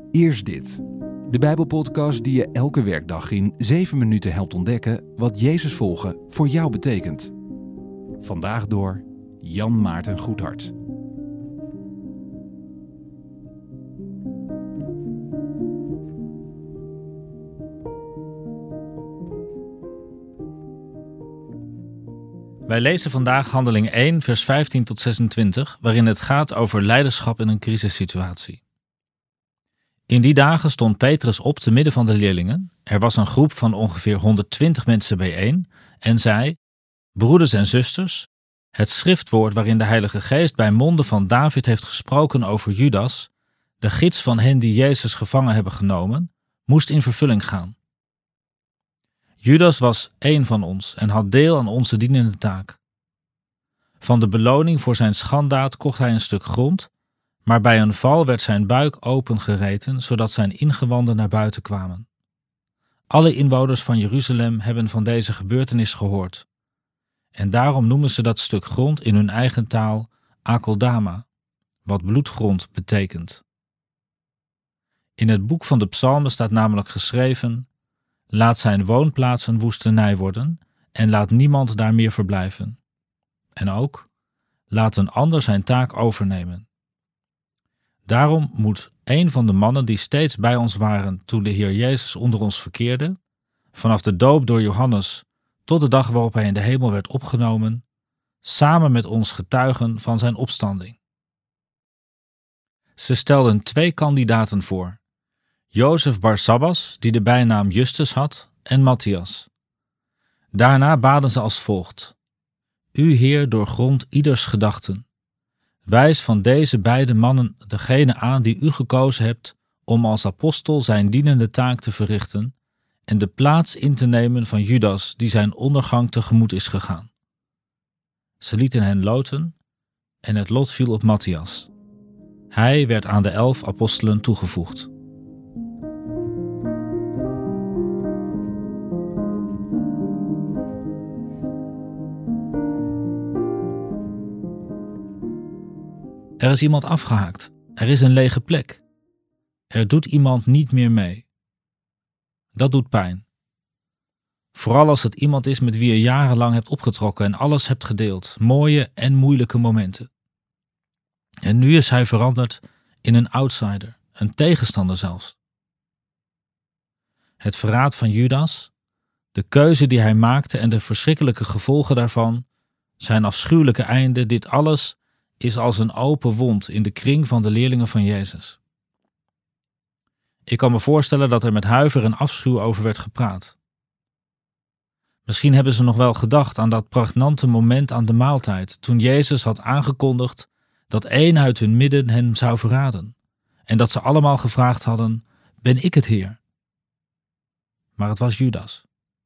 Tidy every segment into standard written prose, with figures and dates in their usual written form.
Eerst dit. De Bijbelpodcast die je elke werkdag in 7 minuten helpt ontdekken wat Jezus volgen voor jou betekent. Vandaag door Jan Maarten Goedhart. Wij lezen vandaag Handelingen 1, vers 15 tot 26, waarin het gaat over leiderschap in een crisissituatie. In die dagen stond Petrus op te midden van de leerlingen. Er was een groep van ongeveer 120 mensen bijeen en zei: Broeders en zusters, het schriftwoord waarin de Heilige Geest bij monden van David heeft gesproken over Judas, de gids van hen die Jezus gevangen hebben genomen, moest in vervulling gaan. Judas was één van ons en had deel aan onze dienende taak. Van de beloning voor zijn schanddaad kocht hij een stuk grond, maar bij een val werd zijn buik opengereten, zodat zijn ingewanden naar buiten kwamen. Alle inwoners van Jeruzalem hebben van deze gebeurtenis gehoord. En daarom noemen ze dat stuk grond in hun eigen taal Akeldama, wat bloedgrond betekent. In het boek van de Psalmen staat namelijk geschreven: Laat zijn woonplaats een woestenij worden en laat niemand daar meer verblijven. En ook, laat een ander zijn taak overnemen. Daarom moet een van de mannen die steeds bij ons waren toen de Heer Jezus onder ons verkeerde, vanaf de doop door Johannes tot de dag waarop hij in de hemel werd opgenomen, samen met ons getuigen van zijn opstanding. Ze stelden 2 kandidaten voor: Jozef Barsabbas, die de bijnaam Justus had, en Matthias. Daarna baden ze als volgt: U, Heer, doorgrond ieders gedachten. Wijs van deze beide mannen degene aan die u gekozen hebt om als apostel zijn dienende taak te verrichten en de plaats in te nemen van Judas die zijn ondergang tegemoet is gegaan. Ze lieten hen loten en het lot viel op Matthias. Hij werd aan de 11 apostelen toegevoegd. Er is iemand afgehaakt. Er is een lege plek. Er doet iemand niet meer mee. Dat doet pijn. Vooral als het iemand is met wie je jarenlang hebt opgetrokken en alles hebt gedeeld, mooie en moeilijke momenten. En nu is hij veranderd in een outsider, een tegenstander zelfs. Het verraad van Judas, de keuze die hij maakte en de verschrikkelijke gevolgen daarvan, zijn afschuwelijke einde, dit alles is als een open wond in de kring van de leerlingen van Jezus. Ik kan me voorstellen dat er met huiver en afschuw over werd gepraat. Misschien hebben ze nog wel gedacht aan dat pregnante moment aan de maaltijd, toen Jezus had aangekondigd dat één uit hun midden hem zou verraden, en dat ze allemaal gevraagd hadden: Ben ik het, Heer? Maar het was Judas.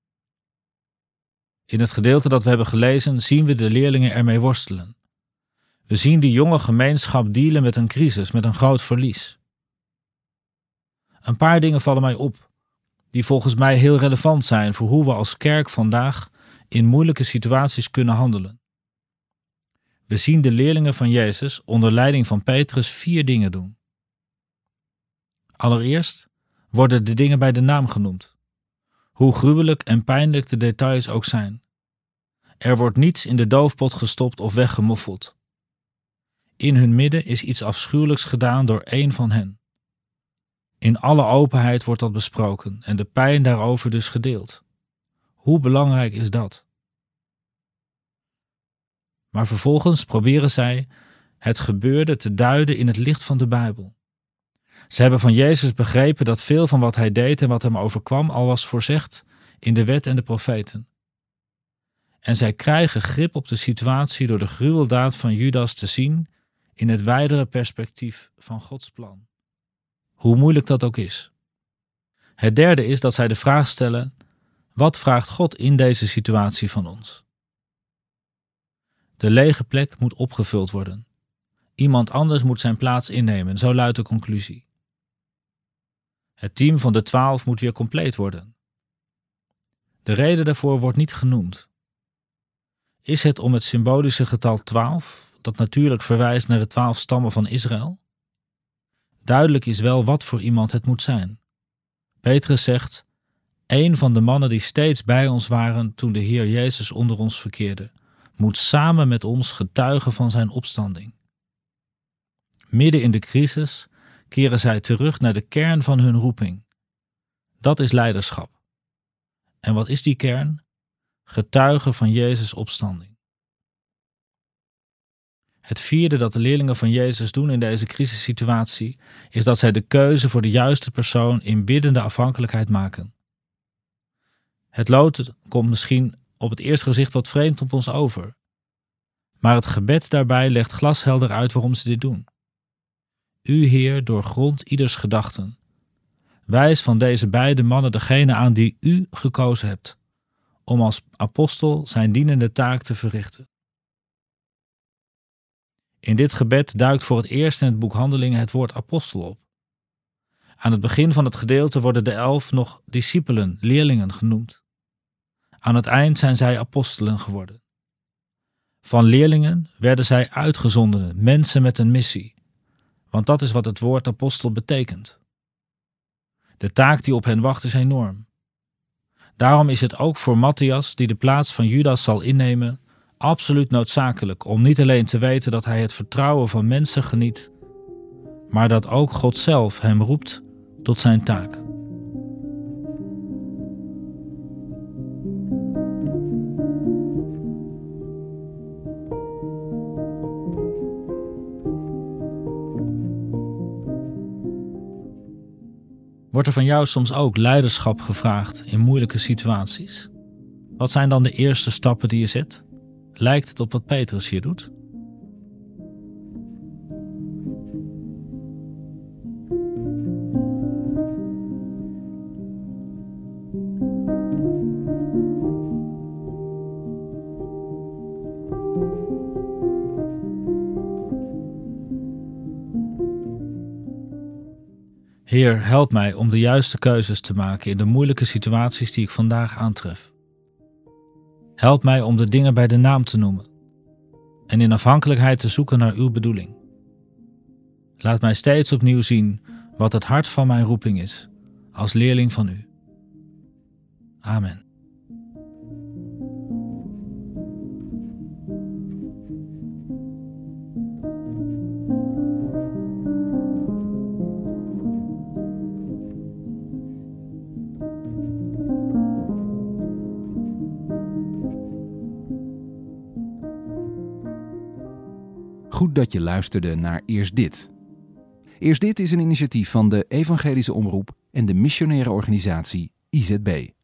In het gedeelte dat we hebben gelezen zien we de leerlingen ermee worstelen. We zien die jonge gemeenschap dealen met een crisis, met een groot verlies. Een paar dingen vallen mij op, die volgens mij heel relevant zijn voor hoe we als kerk vandaag in moeilijke situaties kunnen handelen. We zien de leerlingen van Jezus onder leiding van Petrus 4 dingen doen. Allereerst worden de dingen bij de naam genoemd, hoe gruwelijk en pijnlijk de details ook zijn. Er wordt niets in de doofpot gestopt of weggemoffeld. In hun midden is iets afschuwelijks gedaan door één van hen. In alle openheid wordt dat besproken en de pijn daarover dus gedeeld. Hoe belangrijk is dat? Maar vervolgens proberen zij het gebeurde te duiden in het licht van de Bijbel. Ze hebben van Jezus begrepen dat veel van wat hij deed en wat hem overkwam al was voorzegd in de wet en de profeten. En zij krijgen grip op de situatie door de gruweldaad van Judas te zien in het wijdere perspectief van Gods plan. Hoe moeilijk dat ook is. Het derde is dat zij de vraag stellen: wat vraagt God in deze situatie van ons? De lege plek moet opgevuld worden. Iemand anders moet zijn plaats innemen, zo luidt de conclusie. Het team van de 12 moet weer compleet worden. De reden daarvoor wordt niet genoemd. Is het om het symbolische getal 12, dat natuurlijk verwijst naar de 12 stammen van Israël? Duidelijk is wel wat voor iemand het moet zijn. Petrus zegt: een van de mannen die steeds bij ons waren toen de Heer Jezus onder ons verkeerde, moet samen met ons getuigen van zijn opstanding. Midden in de crisis keren zij terug naar de kern van hun roeping. Dat is leiderschap. En wat is die kern? Getuigen van Jezus' opstanding. Het vierde dat de leerlingen van Jezus doen in deze crisissituatie is dat zij de keuze voor de juiste persoon in biddende afhankelijkheid maken. Het lood komt misschien op het eerste gezicht wat vreemd op ons over. Maar het gebed daarbij legt glashelder uit waarom ze dit doen. U, Heer, doorgrondt ieders gedachten. Wijs van deze beide mannen degene aan die u gekozen hebt, om als apostel zijn dienende taak te verrichten. In dit gebed duikt voor het eerst in het boek Handelingen het woord apostel op. Aan het begin van het gedeelte worden de 11 nog discipelen, leerlingen genoemd. Aan het eind zijn zij apostelen geworden. Van leerlingen werden zij uitgezondenen, mensen met een missie. Want dat is wat het woord apostel betekent. De taak die op hen wacht is enorm. Daarom is het ook voor Matthias, die de plaats van Judas zal innemen, absoluut noodzakelijk om niet alleen te weten dat hij het vertrouwen van mensen geniet, maar dat ook God zelf hem roept tot zijn taak. Wordt er van jou soms ook leiderschap gevraagd in moeilijke situaties? Wat zijn dan de eerste stappen die je zet? Lijkt het op wat Petrus hier doet? Heer, help mij om de juiste keuzes te maken in de moeilijke situaties die ik vandaag aantref. Help mij om de dingen bij de naam te noemen en in afhankelijkheid te zoeken naar uw bedoeling. Laat mij steeds opnieuw zien wat het hart van mijn roeping is, als leerling van u. Amen. Goed dat je luisterde naar Eerst Dit. Eerst Dit is een initiatief van de Evangelische Omroep en de missionaire organisatie IZB.